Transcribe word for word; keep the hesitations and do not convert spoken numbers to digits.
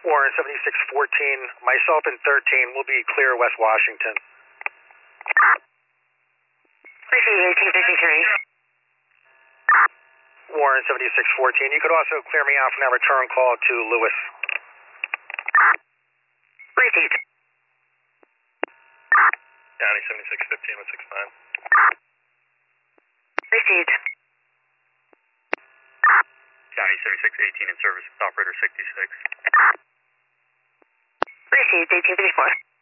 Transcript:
Warren seventy-six fourteen, myself and thirteen will be clear West Washington. Receive eighteen fifty-three. Warren seventy-six fourteen, you could also clear me out from that return call to Lewis. Received. County seventy-six fifteen with six nine. Received. County seventy-six eighteen in service with operator sixty-six. Received eighteen fifty-four.